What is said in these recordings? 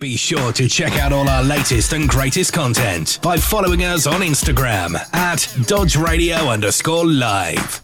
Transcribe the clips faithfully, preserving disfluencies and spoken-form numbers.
Be sure to check out all our latest and greatest content by following us on Instagram at Dodge Radio underscore live.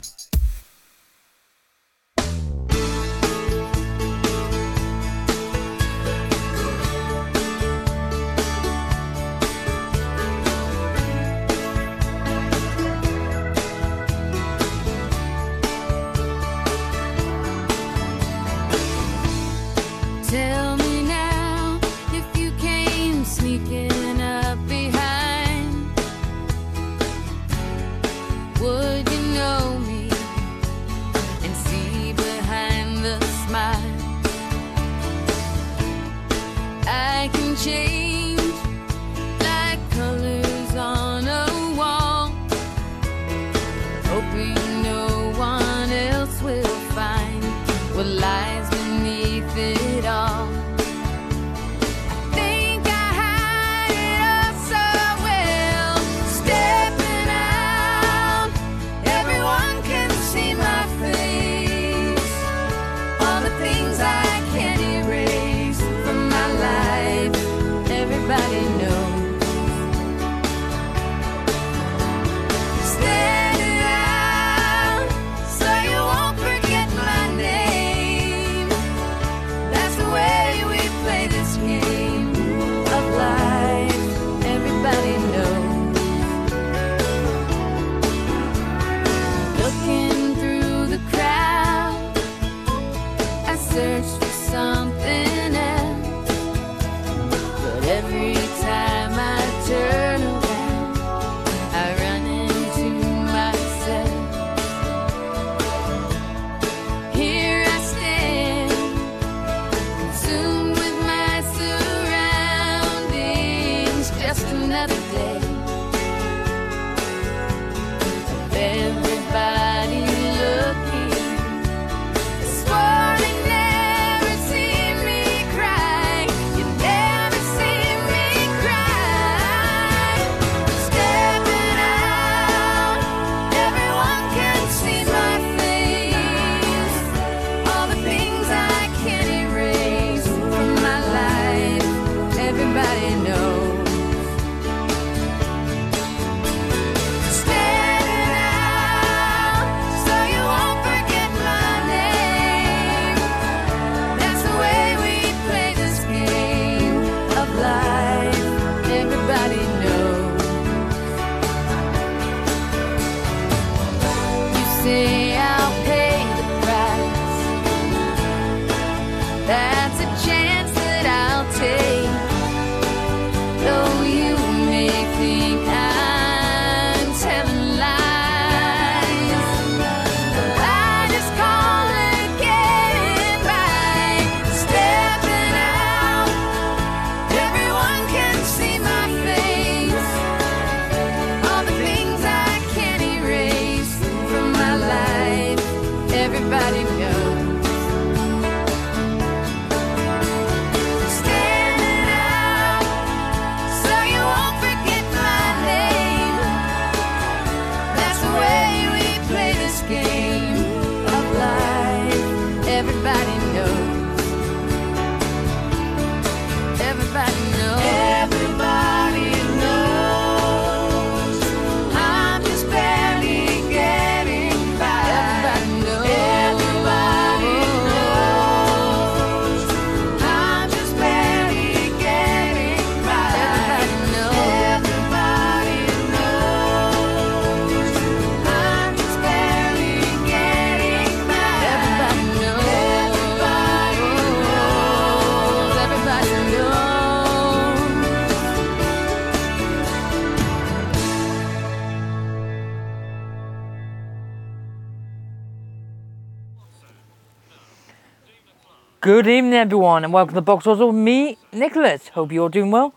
Good evening, everyone, and welcome to the Box Odds with me, Nicholas. Hope you're doing well.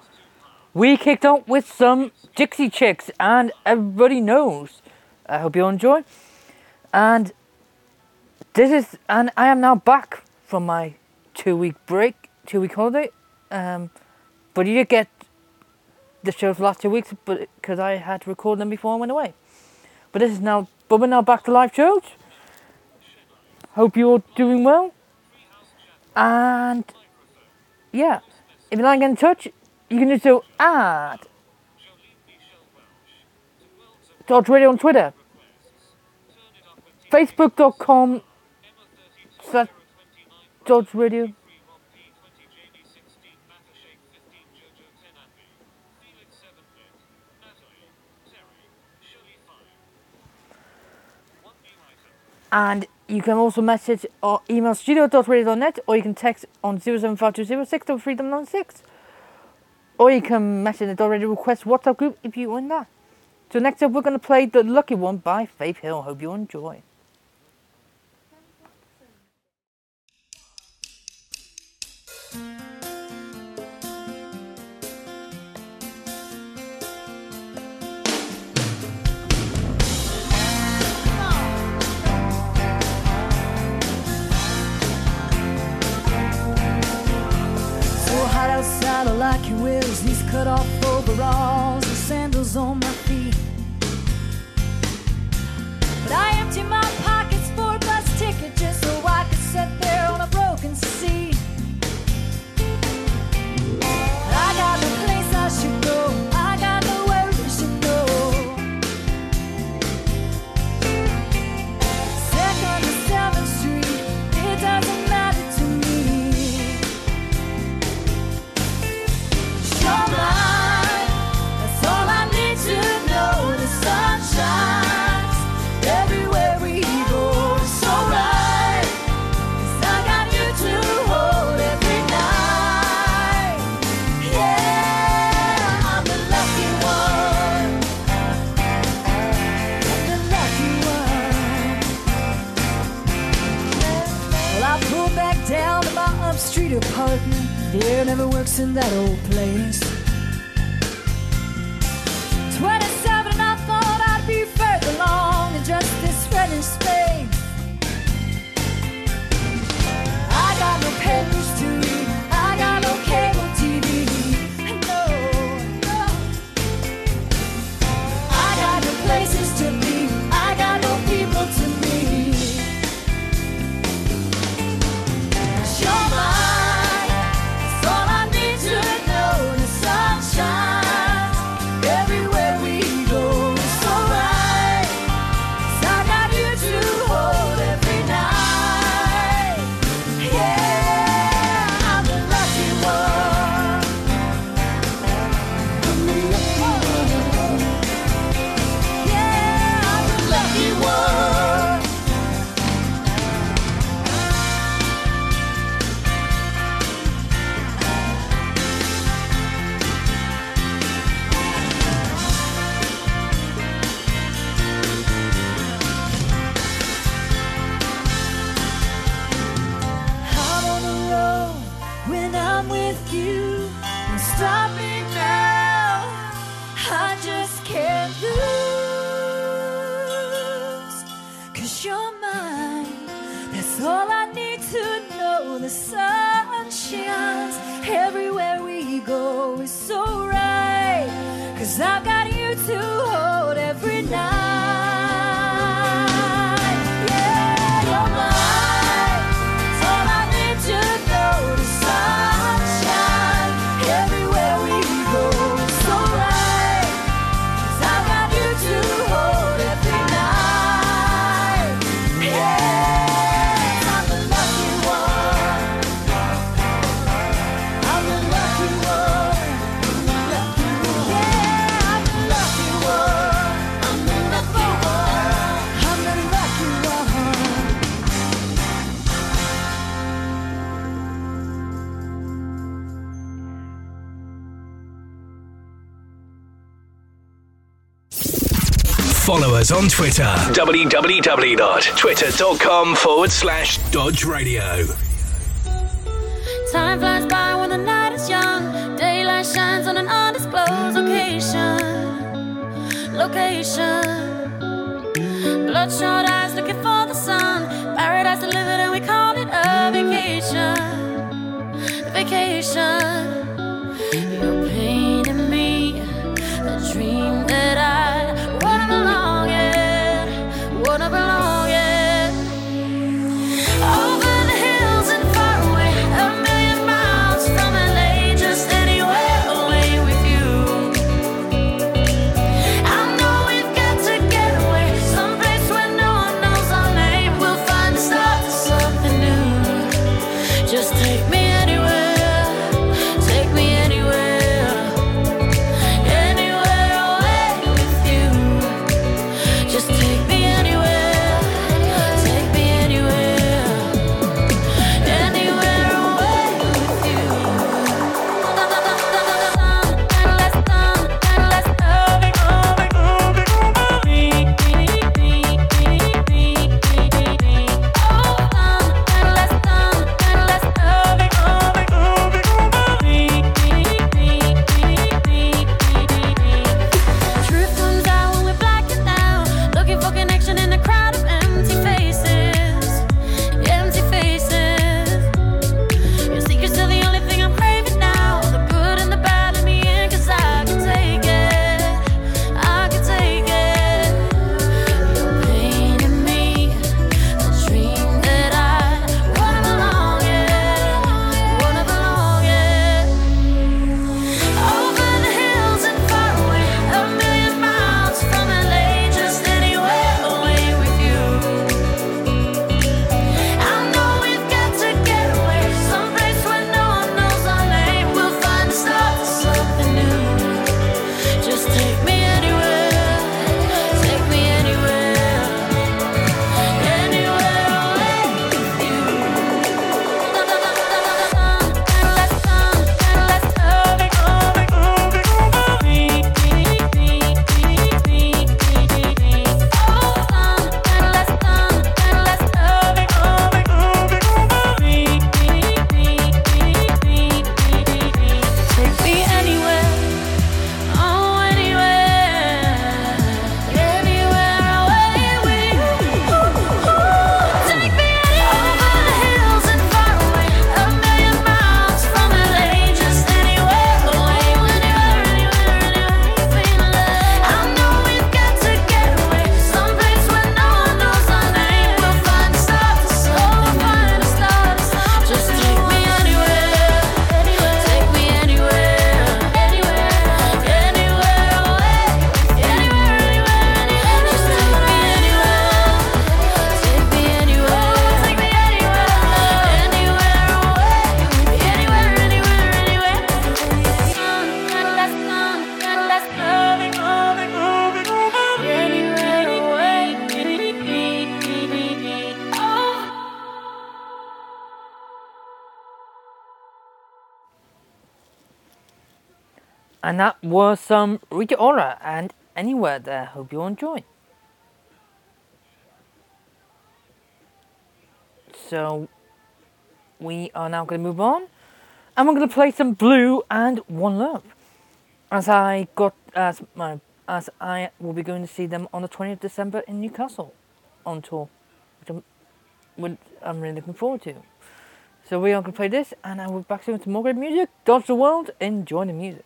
We kicked off with some Dixie Chicks, and everybody knows. I hope you enjoy. And this is, and I am now back from my two-week break, two-week holiday. Um, but you did get the show for the last two weeks, but because I had to record them before I went away. But this is now, but we're now back to live shows. Hope you're doing well. And yeah, If you'd like to get in touch, you can do so at Dodge Radio on Twitter, Facebook.com slash Dodge Radio. And you can also message or email studio dot radio dot net, or you can text on zero seven five two zero six double three nine six, or you can message the Dodge Radio Request WhatsApp group if you want that. So next up, we're going to play The Lucky One by Faith Hill. Hope you enjoy. Outside, all I can wear is these cut off overalls and sandals on my feet. But I empty my pockets for a bus ticket just so I could sit there on a broken seat. I got no place I should go, I got nowhere I should go. Second to seventh Street, it doesn't matter to me. That's all I need to know. The sun shines everywhere we go. It's alright, 'cause I got you to hold every night. Yeah, I'm the lucky one. I'm the lucky one. Well, I pulled back down to my upstreet apartment. The air never works in that old place. twenty-seven and I thought I'd be further along than just this running space. I got no papers to read, I got no cable T V. No, no. I got no places to be, I got no people to meet. You're mine. I've got you to hold every night. Yeah, you're mine. It's all I need to know. The sunshine everywhere we go. It's alright, 'cause I've got you to hold every night. Yeah, I'm the lucky one. I'm the lucky one. Follow us on Twitter. www.twitter.com forward slash Dodge Radio. Time flies by when the night is young. Daylight shines on an undisclosed location. Location. Bloodshot eyes looking for the sun. Paradise delivered and we call it a vacation. Vacation. You're painting me a dream that I wanna belong in. Wanna belong in. Over the hills and far away, a million miles from L A, just And that was some Rita Ora and Anywhere there. Hope you enjoy. So we are now going to move on, and we're going to play some Blue and One Love. As I got as my as I will be going to see them on the twentieth of December in Newcastle on tour, which I'm, which I'm really looking forward to. So we are going to play this, and I will be back soon with more great music. Dodge the world, enjoy the music.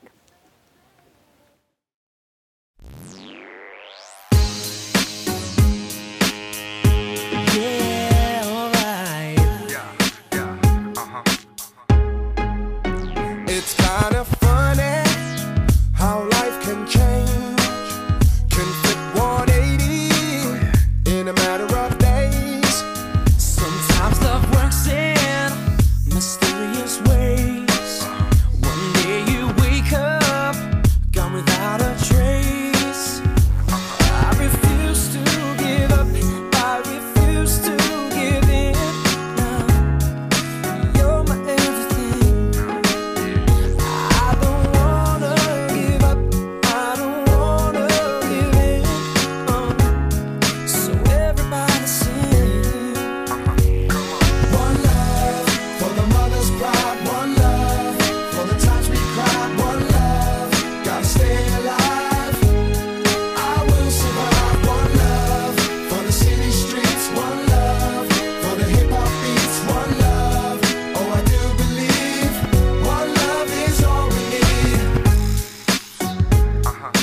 Yeah, alright. Yeah, yeah, uh-huh, uh-huh. It's kind of funny how life can change, can flip one eighty in a matter of days. Sometimes love works in mysterious ways. One day you wake up, gone without a trace. I refuse to give up, I refuse to give in. Now, you're my everything. I don't wanna give up, I don't wanna give in. Uh, so everybody sing. One love for the mother's pride, one love for the times we cried, one love, gotta stay alive. I will survive. One love for the city streets, one love for the hip hop beats, one love. Oh, I do believe one love is all we need. Uh-huh.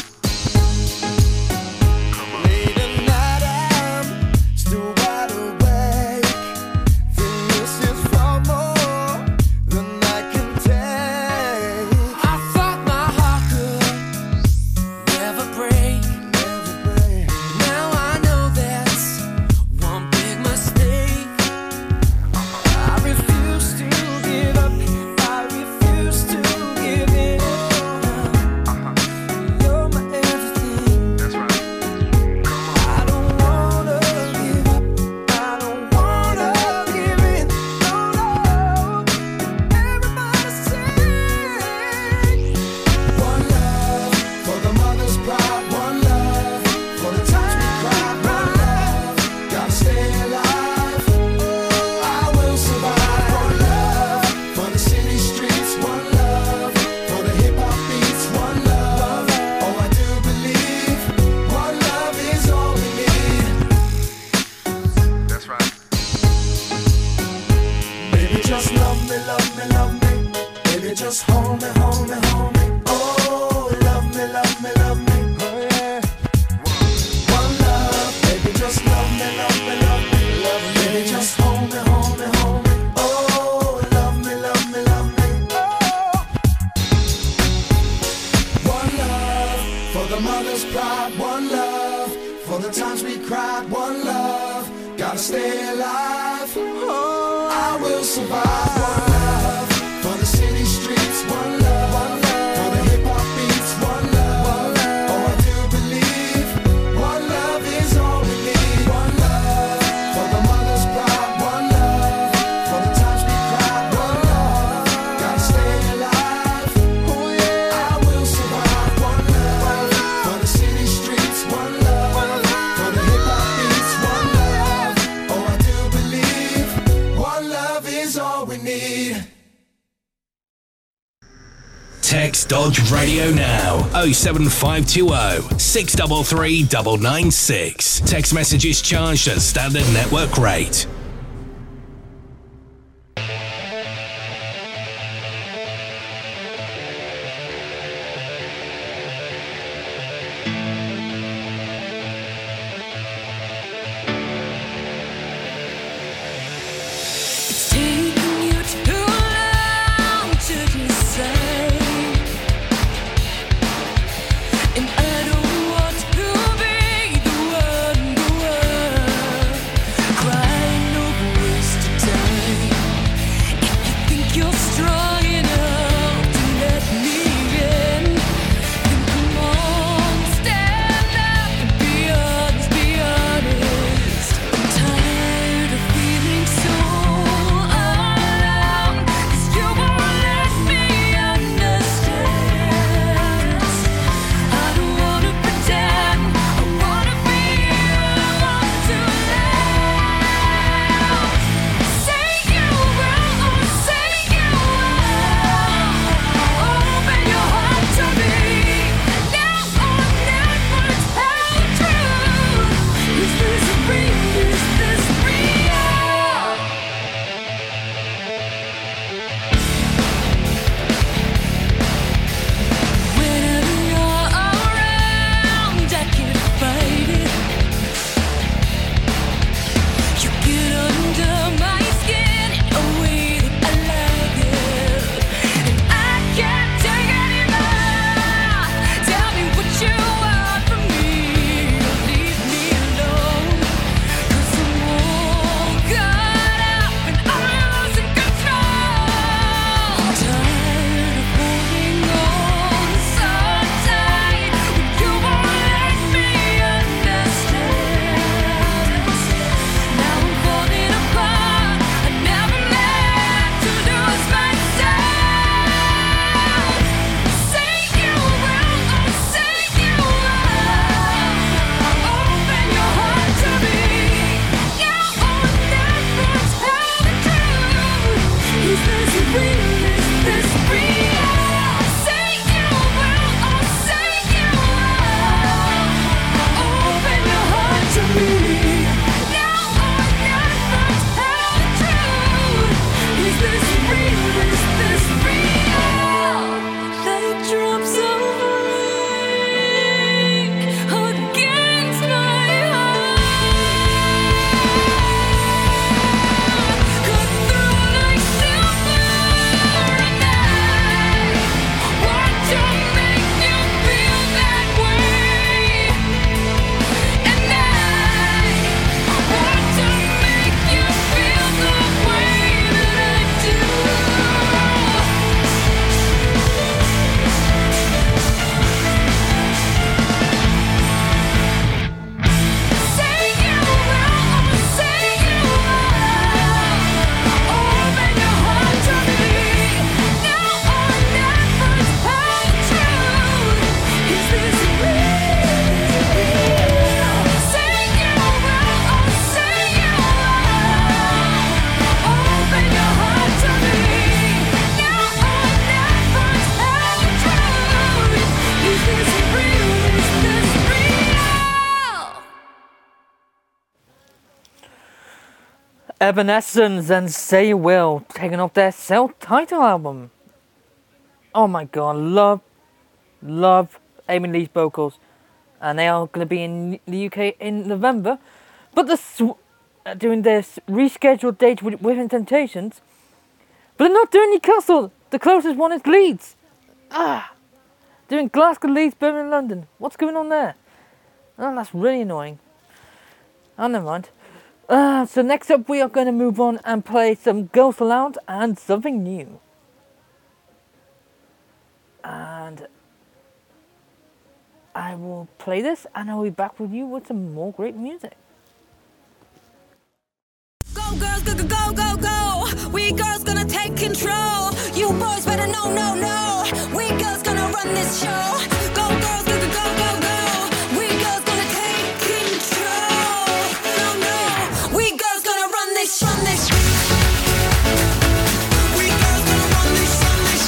Late at night, I'm still wide awake. Think this is far more than I can take. I thought my heart could never break. Never break. Now I know that's one big mistake. I refuse to give up, I refuse to give in. You're my everything. That's right. I don't wanna give up, I don't wanna give in. No, no, everybody sing. One love for the mother's pride, one love for the times we cried, one love, gotta stay alive. Oh, I will survive. One love for the city streets, one love for the hip hop beats, one love. Oh, I do believe one love is all we need. That's right. Baby, just love me, love me, love me. Baby, just hold me, hold me, hold me. Oh, love me, love me, love me. Oh, yeah. One love, baby, just love me, love me, love me. Love me. Baby, just hold me, hold me, hold me. Oh, love me, love me, love me. Oh. One love for the mother's pride, one love for the times we cried, one love, gotta stay alive. Oh, I will survive. One love for the city streets, one love, one love for the hip hop beats, one love, one love. Oh, I do believe one love is all we need. One love for the mother's pride, one love for the times we cried, one love, gotta stay alive. Oh yeah, I will survive. One love for the city streets, one love for the hip hop beats, one love. Oh, I do believe one love is all we need. Text Dodge Radio now oh seven five two oh, six three three, nine nine six. Text messages charged at standard network rate. It's taken you too long to decide, and I don't want to be the one, the one crying Evanescence and Say You Will, taking off their self-titled album. Oh my god, love, love Amy Lee's vocals. And they are going to be in the U K in November. But the sw- uh, doing this rescheduled date with Within Temptations. But they're not doing Newcastle. The closest one is Leeds. Ah, doing Glasgow, Leeds, Birmingham, London. What's going on there? Oh, that's really annoying. Oh, never mind. Uh, so next up we are going to move on and play some Girls Aloud and something new. And I will play this and I'll be back with you with some more great music. Go girls, go, go, go, go, go. We girls gonna take control. You boys better know, no, no. We girls gonna run this show. Go girls, go, go, go, go, go. We girls gonna take control. No, no. We girls gonna run this, run this. We girls gonna run this, run this.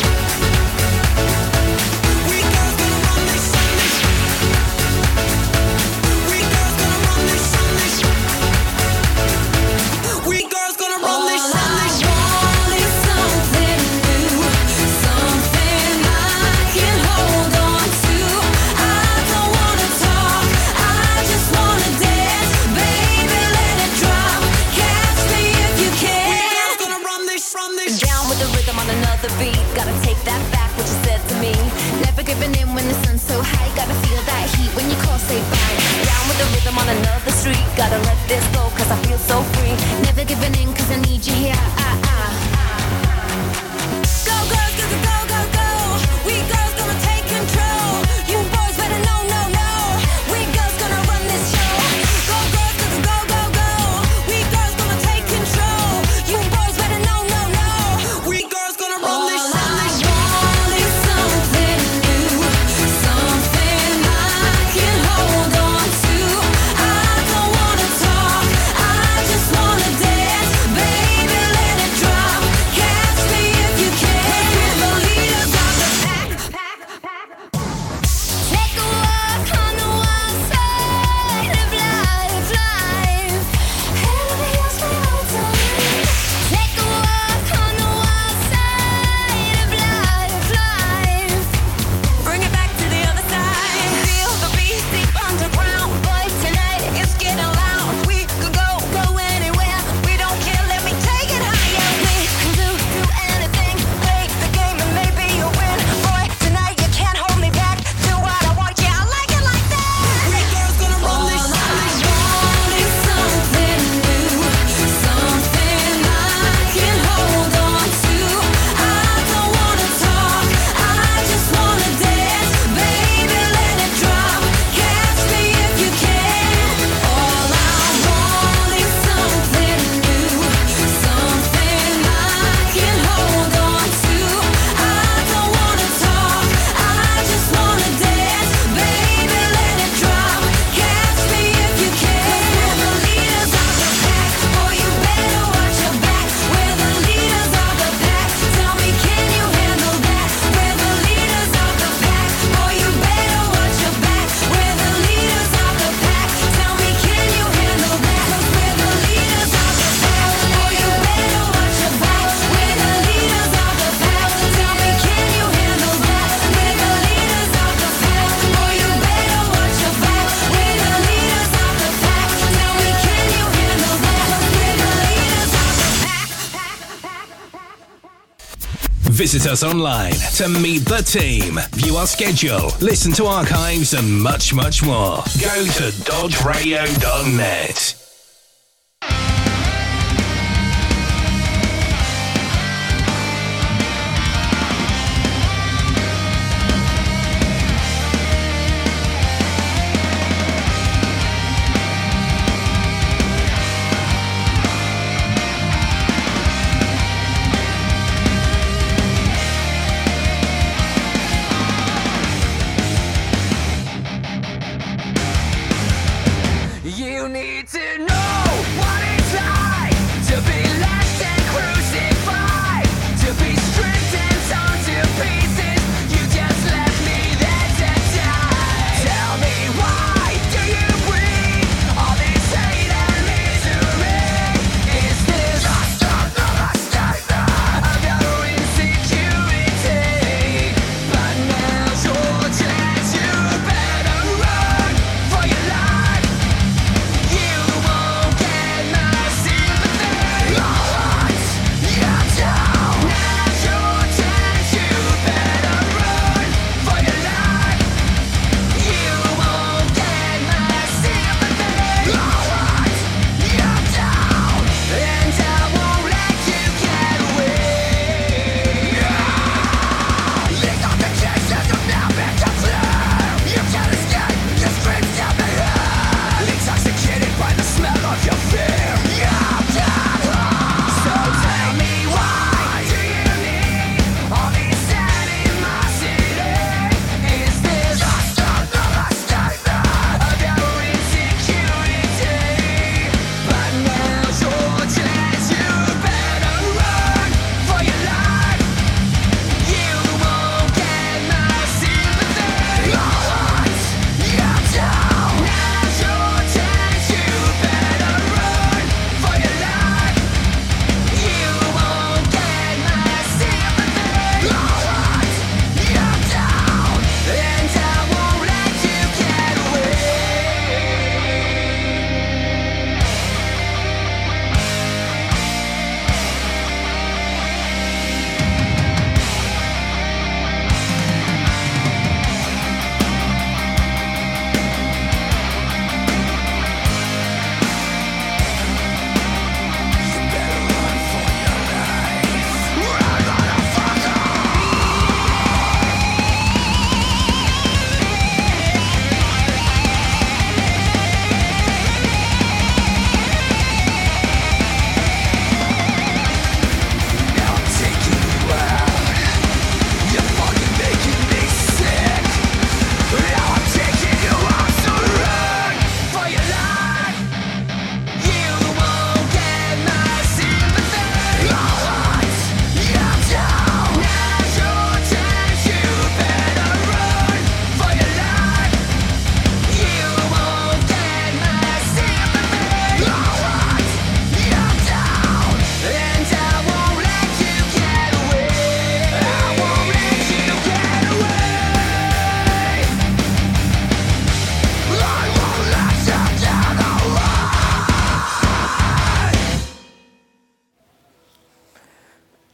We girls gonna run this, run this. We girls gonna run this, run this. We girls gonna run this, run this. All I want is something new, something I can hold on to. I don't wanna talk, I just wanna dance. Baby, let it drop, catch me if you can. We girls gonna run this, run this. Down with the rhythm on another beat. Gotta take that back, what you said to me. Never giving in when the sun's so high. Gotta feel that heat when you call, say bye. Down with the rhythm on another street. Gotta let this go, cause I feel so free. Never giving in, cause I need you here. Ah, ah. Go, girls, go, go, go, go, go. We girls gonna take control. You boys better know, no, no. We girls gonna run this show. Go, girls, go, go, go, go, go. We girls gonna take control. You boys better know, no, no. We girls gonna run this, run this. All I want is something new, something I can hold on to. I don't wanna talk, I just wanna dance. Baby, let it drop, catch me if you can. We're the leaders of the pack, pack, pack. Take a walk on the wild side of life, life. Head over heels for all time. Take a walk on the wild side of life, life. Bring it back to the other side. Feel the beat deep underground. But tonight it's getting loud. We could go, go anywhere. We don't care, let me take it higher. We can do, do anything. Play the game and maybe you'll win. Boy, tonight you can't hold me back. Do what I want, yeah, I like it like that. We girls gonna run this, run this. All I want is something new, something I can hold on to. I don't wanna talk, I just wanna dance. Baby, let it drop, catch me if you can. All I want is something new, something I can hold on to. I don't wanna talk, I just wanna dance. Baby, let it drop, catch me if you can. 'Cause we're the leaders of the pack, boy, you better watch your back. We're the leaders of the pack, tell me can you handle that? We're the leaders of the pack, boy, you better watch your back. We're the leaders of the pack, tell me can you handle that? 'Cause we're the leaders of the pack, boy, you better watch your back. We're the leaders of the pack, tell me can you handle that? We're the leaders of the pack, boy, you better watch your back. We're the leaders of the pack, tell me can you handle that? 'Cause we're the leaders of the pack. Visit us online to meet the team, view our schedule, listen to archives, and much, much more. Go to dodge radio dot net. You need to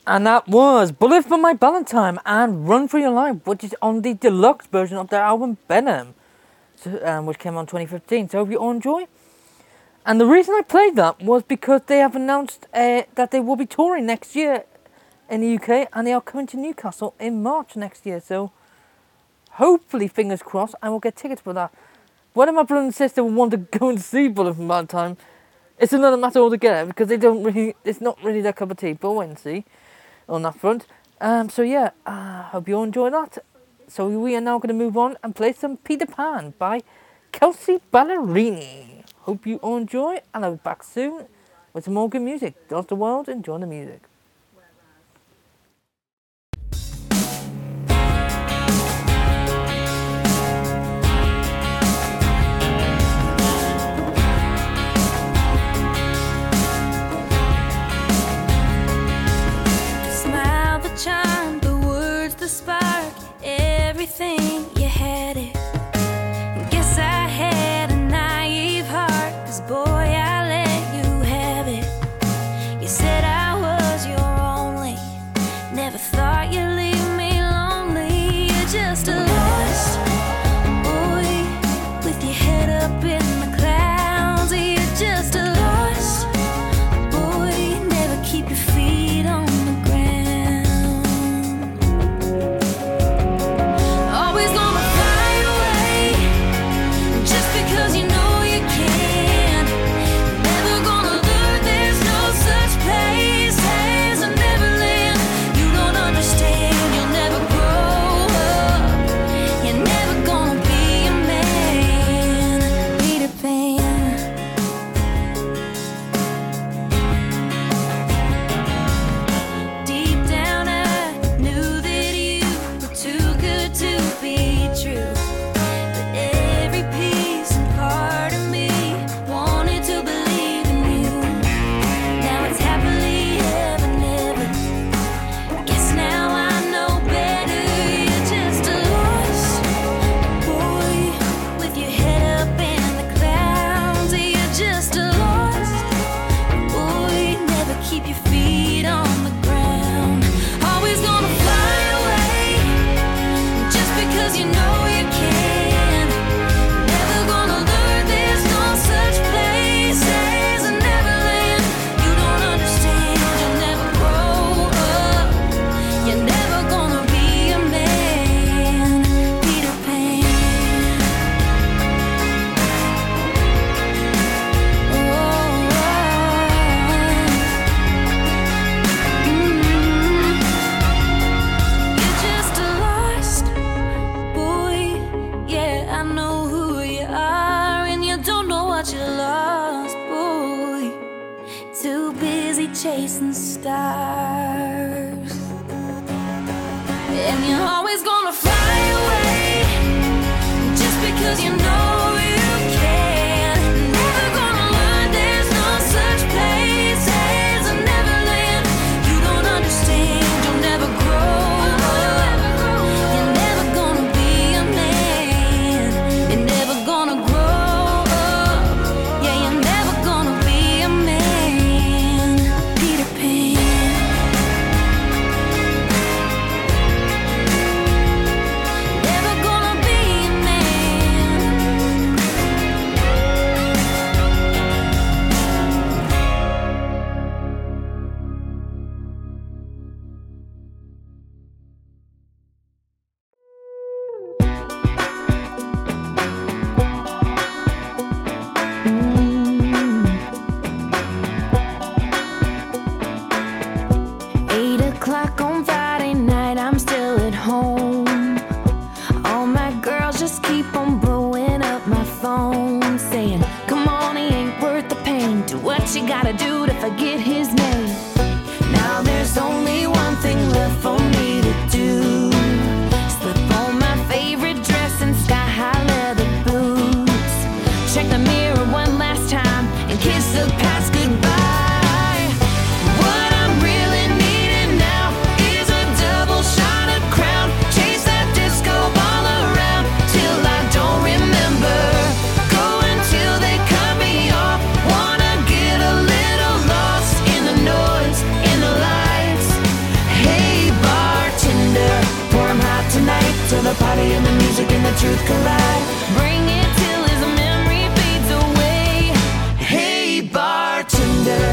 And that was Bullet for My Valentine and Run For Your Life, which is on the deluxe version of their album Venom, so, um, which came out in twenty fifteen. So hope you all enjoy. And the reason I played that was because they have announced uh, that they will be touring next year in the U K, and they are coming to Newcastle in March next year. So hopefully, fingers crossed, I will get tickets for that. Whether my brother and sister will want to go and see Bullet for My Valentine, it's another matter altogether, because they don't really, it's not really their cup of tea, but we'll wait and see on that front. Um, so yeah, I uh, hope you all enjoy that. So we are now going to move on and play some Peter Pan by Kelsey Ballerini. Hope you all enjoy, and I'll be back soon with some more good music. Dance the world, enjoy the music. Smile, the charm, the words, the spark, everything, you had it. Guess I had a naive heart, 'cause boy, I let you have it. You said I was your only, never thought you'd leave me lonely. You're just a lost boy with your head up in the clouds. You're just a lost boy, never keep your feet on the ground. Always gonna fly away, just because you know you can. Never gonna learn there's no such place as a Neverland. You don't understand, you'll never grow up. You're never gonna be a man, Peter Pan. Deep down I knew that you were too good to be true. But every piece and part of me wanted to believe in you. Now it's happily ever, never. Guess now I know better. You're just a lost boy with your head up in the clouds. You're just a lost boy, never keep your feet on the ground. Always gonna fly away, just because you know you can. Never gonna learn there's no such place as a Neverland. You don't understand, you'll never grow up. You're never gonna be a man, Peter Pan. You're just a lost boy. Yeah, I know who you are, and you don't know what you lost, boy. Too busy chasing stars, and you're always gonna fly away, just because you know you can. Never gonna learn there's no such place as a Neverland. You don't understand, you'll never grow up. You're never gonna be a man. You're never gonna grow up. Yeah, you're never gonna be a man, Peter Pan. Never gonna be a man. Eight o'clock on Friday night, I'm still at home. All my girls just keep on blowing up my phone, saying, come on, he ain't worth the pain. Do what you gotta do to forget his name. Now there's only one thing left for me to do. Slip on my favorite dress and sky-high leather boots. Check the mirror one last time and kiss the past goodbye. What I'm really needing now is a double shot of Crown. Chase that disco ball around till I don't remember. Go until they cut me off. Wanna get a little lost in the noise. the music and the truth collide. Bring it till his memory fades away. Hey bartender,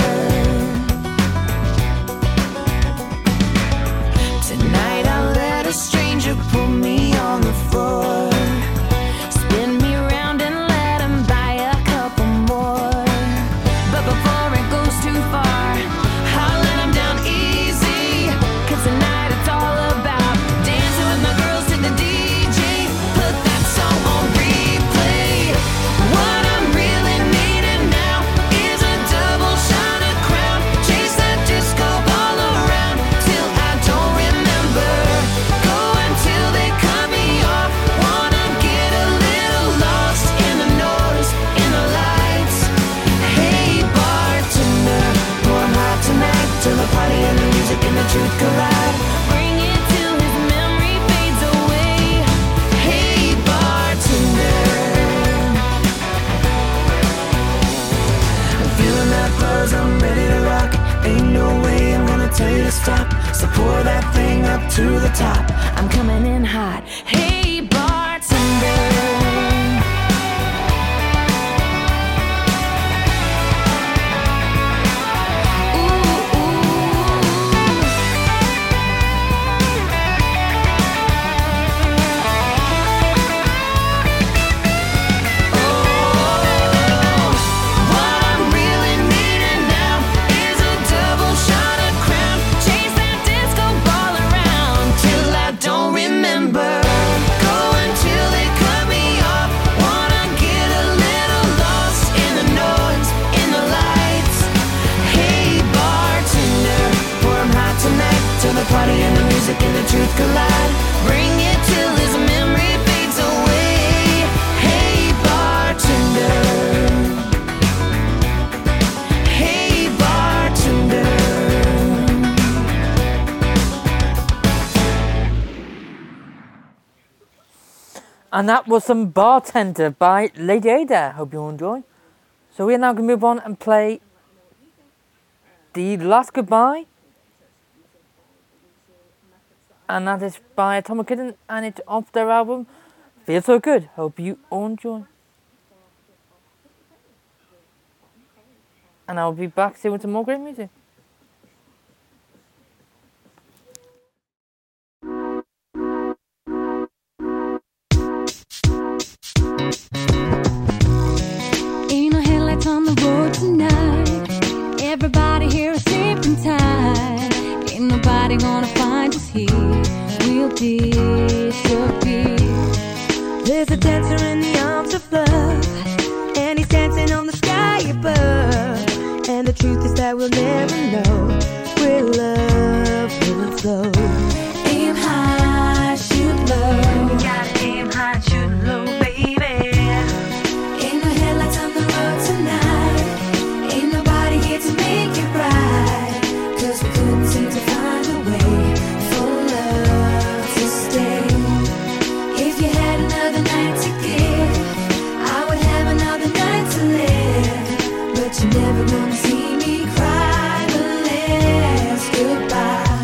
tonight I'll let a stranger put me on the floor. Spin me round and let him buy a couple more. But before it goes too far, I'll let him down easy. Cause tonight it's all about dancing with my girls to the D J. Put that song on replay. What I'm really needing now is a double shot of Crown. Chase that disco ball around till I don't remember. Go until they cut me off. Wanna get a little lost in the noise, in the lights. Hey bartender, pour 'em hot tonight till the party and the music and the truth collide. Bring it till his memory fades away. Hey bartender, I'm feeling that buzz, I'm ready to rock. Ain't no way I'm gonna tell you to stop. So pour that thing up to the top. I'm coming in hot. Hey bartender. Ooh, ooh. What I'm really needing now is a double shot of Crown. Chase that disco ball around till I don't remember. Go until they cut me off. Wanna get a little lost in the noise, in the lights. Hey bartender, pour 'em hot tonight till the party and the music and the truth collide. Bring it till his memory fades away. Hey bartender. Hey bartender. And that was some Bartender by Lady Ada. Hope you all enjoy. So we're now going to move on and play The Last Goodbye. And that is by Atomic Kitten and it's off their album Feel So Good. Hope you all enjoy. And I'll be back soon with some more great music. Ain't no headlights on the road tonight. Everybody here is sleeping tight. Ain't nobody gonna find us here. We'll disappear. There's a dancer in the arms of love, and he's dancing on the sky above. And the truth is that we'll never know where love will flow. Aim high, shoot low. Gotta aim high, shoot low, baby. Ain't no headlights on the road tonight. Ain't nobody here to make it right. Cause we couldn't seem to find a way for love to stay. If you had another night to give, I would have another night to live. But you're never gonna see me cry the last goodbye.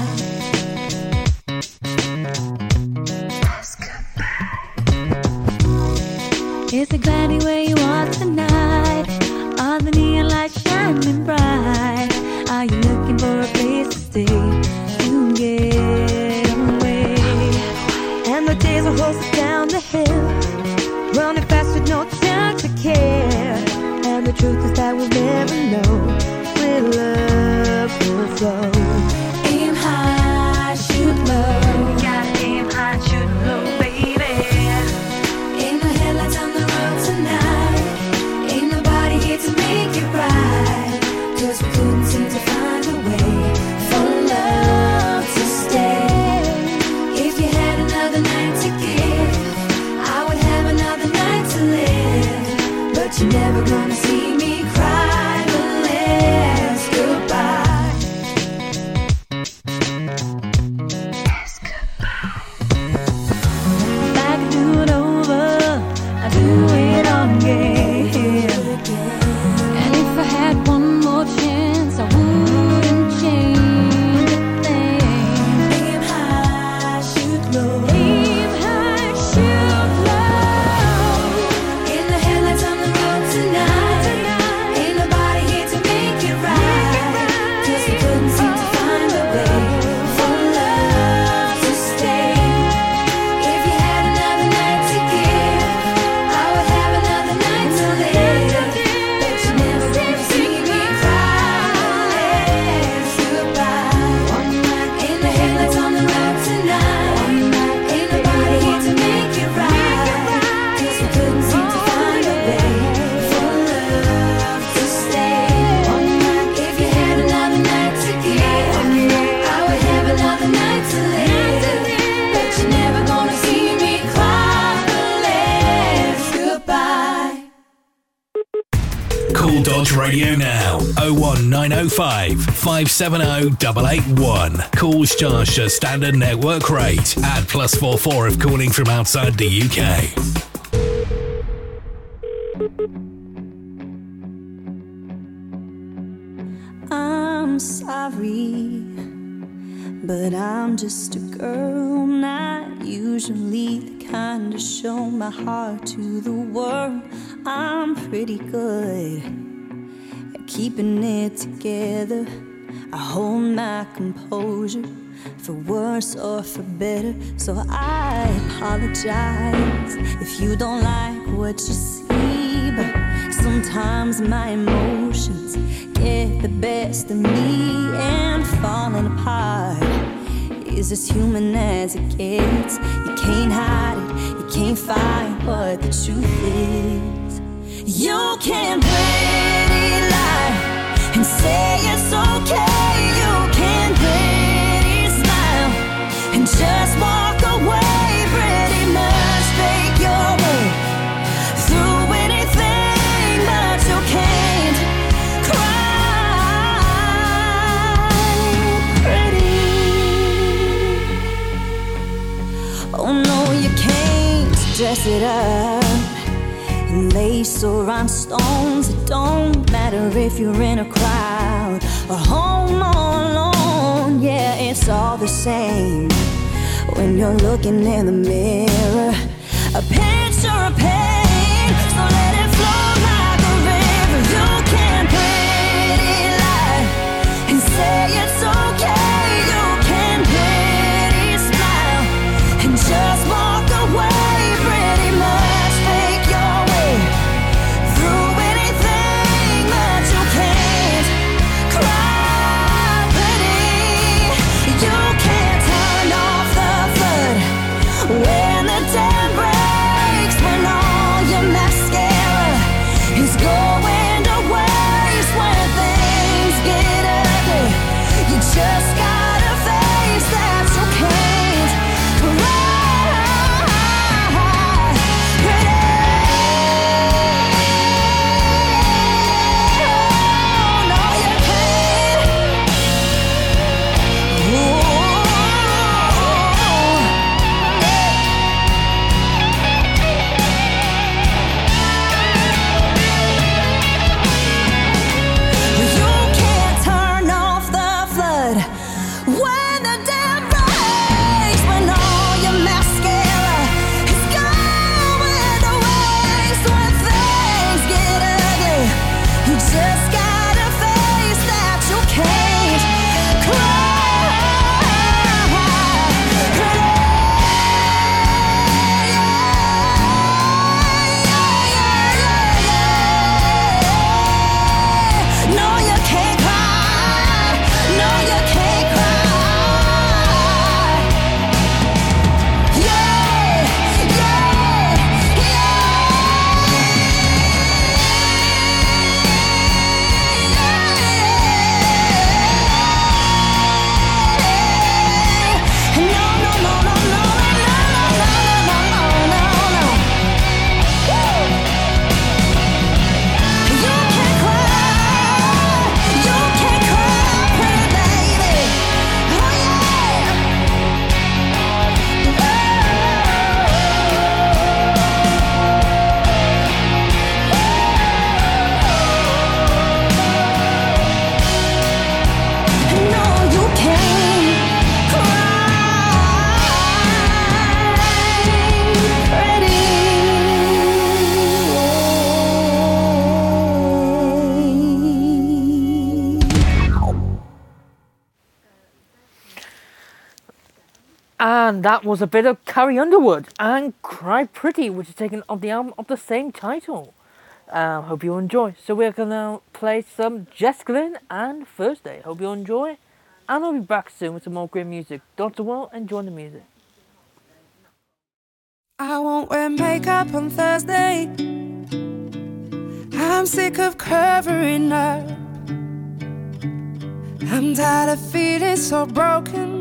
It's a cloudy where you are tonight. All the neon lights shining bright. Are you looking for a place to stay? You get away. And the days will horse us down the hill, running fast with no time to care. And the truth is that we'll never know where love will flow. Aim high, shoot low. Gotta aim high, shoot low, baby. Ain't no headlights on the road tonight. Ain't nobody here to make it right. Cause we couldn't seem to find a way for love to stay. If you had another night to give, I would have another night to live. But you're never gonna see me cry the last goodbye. Dodge Radio now. oh one nine oh five, five seven oh, eight eight one. Calls charged at standard network rate. Add plus four four if calling from outside the U K. I'm sorry, but I'm just a girl, not usually the kind to show my heart to the world. I'm pretty good at keeping it together. I hold my composure, for worse or for better. So I apologize if you don't like what you see, but sometimes my emotions get the best of me, and falling apart is as human as it gets. You can't hide it, you can't fight what the truth is. You can pretty lie and say it's okay. You can pretty smile and just walk away. Pretty much fake your way through anything, but you can't cry pretty. Oh no, you can't dress it up and lace or rhinestones. It don't matter if you're in a crowd or home all alone. Yeah, it's all the same when you're looking in the mirror. A picture of pain, so let it flow like a river. You can pretty lie and say it's okay. You can pretty smile and just walk away. Pretty much fake your way through anything, but you can't cry pretty. You can't turn off the flood when the dam breaks, when all your mascara is going to waste. When things get ugly, you just gotta face that you can't cry pretty. No, you can't. Ooh. You can't turn off the flood when the dam breaks, when all your mascara is going to waste. When things get ugly, you just gotta face that you can't cry. No, you can't cry. No, you can't cry. Yeah, yeah, yeah. No, no, no, no, no, no, no, no, no, no, no. Woo. You can't cry, you can't cry, pretty baby. Oh yeah. No, you can't cry pretty. And that was a bit of Carrie Underwood and Cry Pretty, which is taken off the album of the same title. Uh, hope you enjoy. So we're going to play some Jessica Lynn and Thursday. Hope you enjoy. And I'll be back soon with some more great music. Doctor Well, enjoy the music. I won't wear makeup on Thursday. I'm sick of covering up. I'm tired of feeling so broken.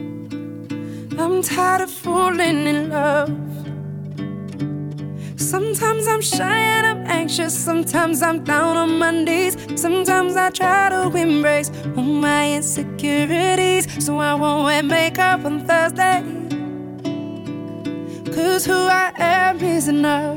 I'm tired of falling in love. Some Sometimes I'm shy and I'm anxious. Sometimes I'm down on my knees. Sometimes I try to embrace all my insecurities, so I won't wear makeup on Thursday. Cause who I am is enough.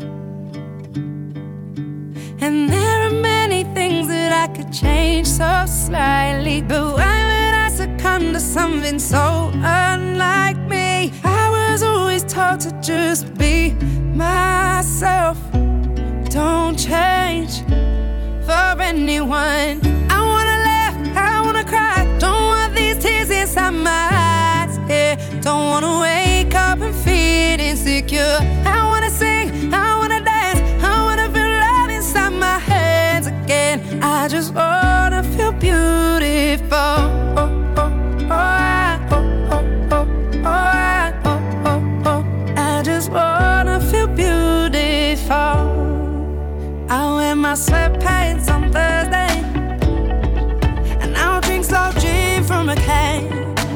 And there are many things that I could change so slightly, but why would I succumb to something so unlike me? I was always taught to just be myself. Don't change for anyone. I wanna laugh, I wanna cry. Don't want these tears inside my eyes, yeah. Don't wanna wake up and feel insecure. I wanna sing, I wanna dance, I wanna feel love inside my hands again. I just wanna feel beautiful. Oh, oh, oh, I, oh, oh, oh, oh, I, oh, oh, oh. I just wanna feel beautiful. I wear my sweatpants on Thursday, and I'll drink slow gin from a can.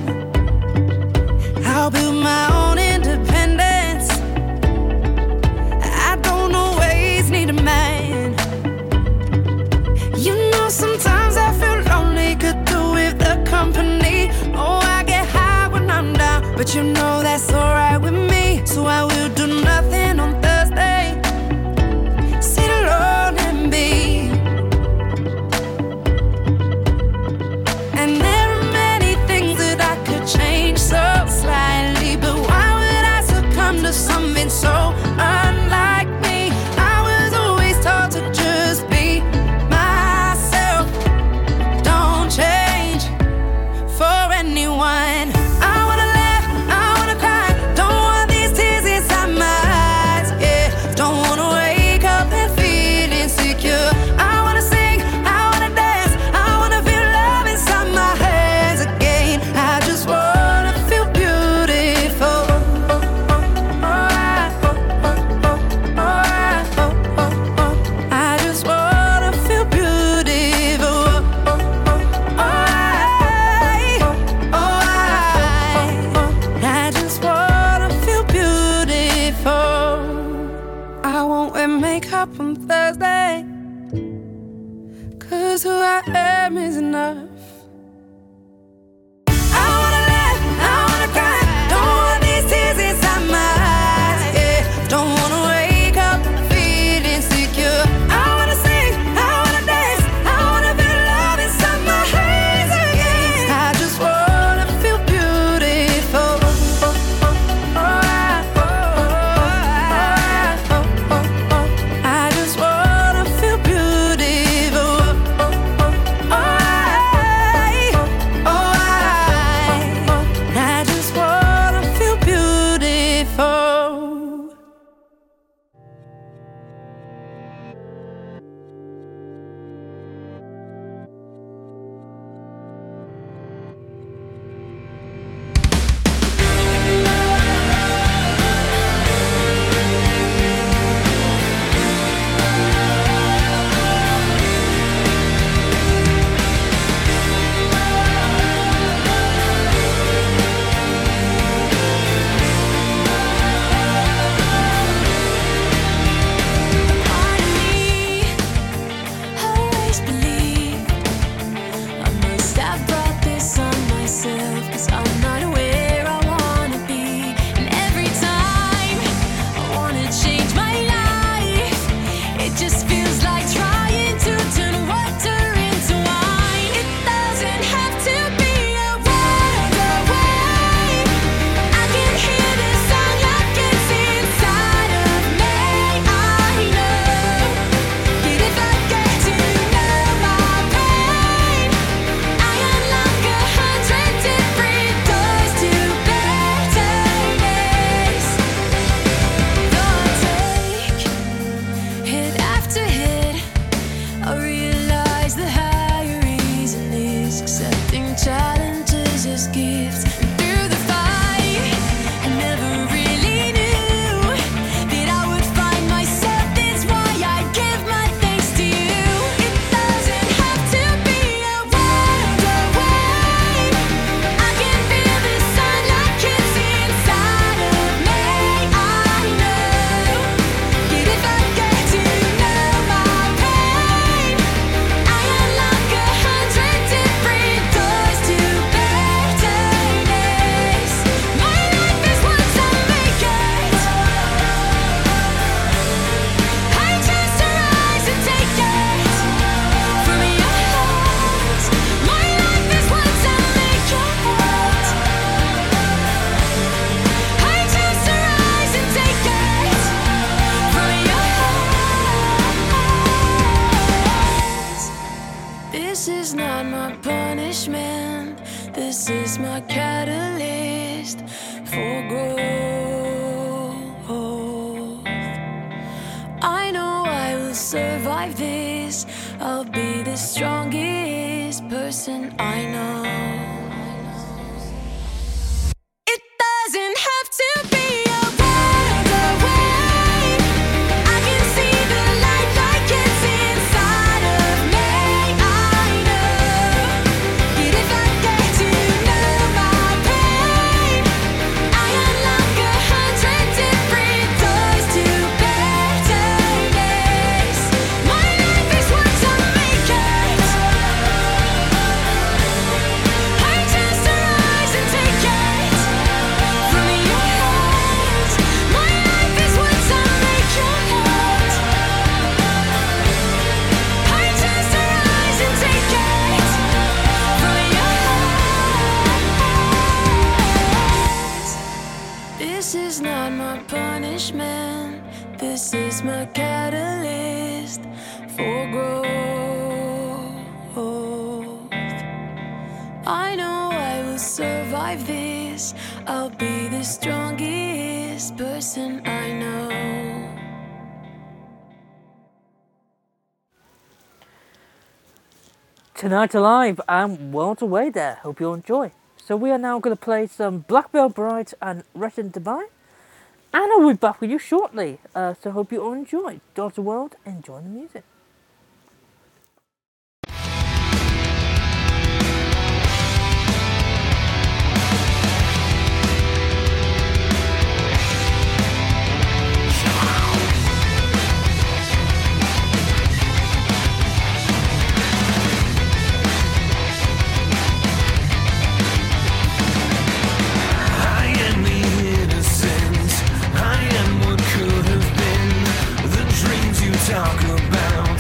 I'll build my own independence. I don't always need a man. You know, sometimes I feel lonely, could do with the company. Oh, I get high when I'm down, but you know that's alright with me. So I will do nothing on Thursday. Sit alone and be. And there are many things that I could change so slightly, but why would I succumb to something so unlike me? I was always taught to just be myself. Don't change for anyone. I wanna laugh, I wanna cry. Don't want these tears inside my eyes, yeah. Don't wanna wake up and feel insecure. I wanna sing, I wanna dance, I wanna feel love inside my hands again. I just wanna feel beautiful. Oh, oh, oh, I, oh, oh, oh, I, oh, oh, oh. I just wanna feel beautiful. Oh, oh, oh, I, oh, I, I just wanna feel beautiful. I won't wear makeup on Thursday, cause who I am is enough. I wanna laugh, I wanna cry. Don't want these tears inside my eyes, yeah. Don't wanna wake up and feel insecure. I wanna sing, I wanna dance, I wanna feel love inside my hands again. I just wanna feel beautiful. Oh, oh, oh, I, oh, oh, oh, oh, oh. I just wanna feel beautiful. Oh, oh, oh, I, survive this. I'll be the strongest person I know. It doesn't have to be a world away. I can see the light like it's inside of me. I know that if I get to know my pain, I unlock a hundred different doors to better days. My life is what I make it. I just arise and take it from your hands. My life is what I make it. I just arise and take it from your hands. This is not my punishment. This is my catalyst for growth. I know I will survive this. I'll be the strongest person I know. Tonight Alive and World Away there. Hope you'll enjoy. So we are now going to play some Black Veil Bride and Rest in Dubai. And I'll be back with you shortly. Uh, so hope you all enjoy. Doctor World, enjoy the music. I am the innocent. I am what could have been. The dreams you talk about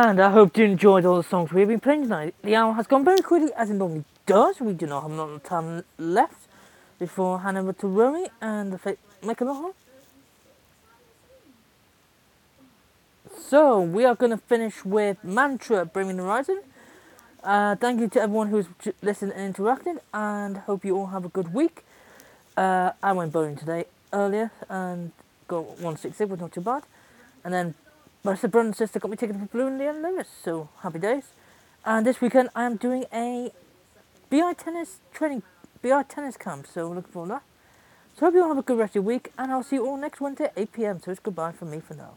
And I hope you enjoyed all the songs we've been playing tonight. The hour has gone very quickly, as it normally does. We do not have a lot of time left before handing over to Romy and the fake making the hole. So, we are going to finish with Mantra, Bringing the Horizon. Uh, thank you to everyone who's listened and interacted, and hope you all have a good week. Uh, I went bowling today earlier and got one sixty, was not too bad. And then my brother and sister got me tickets for Blue in the end Lewis, so happy days. And this weekend I am doing a B I tennis training, B I tennis camp, so looking forward to that. So hope you all have a good rest of your week, and I'll see you all next Wednesday at eight p m. So it's goodbye from me for now.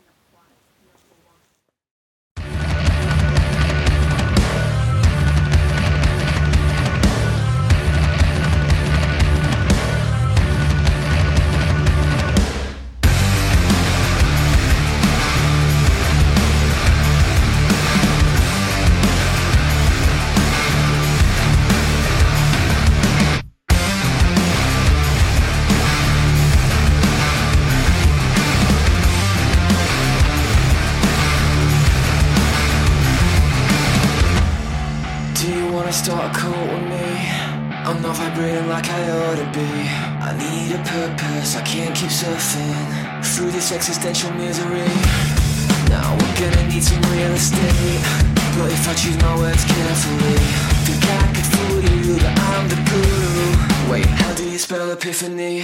Start a cult with me. I'm not vibrating like I ought to be. I need a purpose, I can't keep surfing through this existential misery. Now we're gonna need some real estate, but if I choose my words carefully, think I could fool you that I'm the guru. Wait, how do you spell epiphany?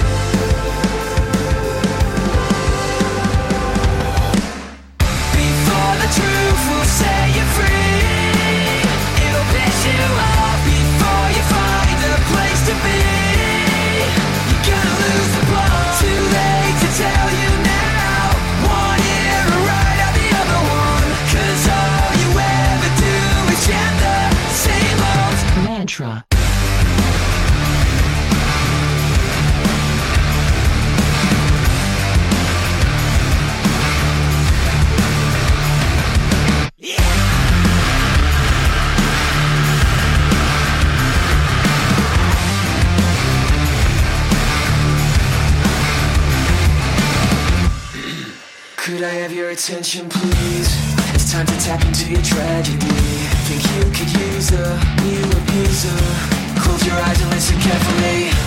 Before the truth will set you free, piss you off before you find a place to be. You're gonna lose the plot. Too late to tell you now. One ear right out the other one. Cause all you ever do is chant the same old mantra. Could I have your attention, please? It's time to tap into your tragedy. Think you could use a new abuser? Close your eyes and listen carefully.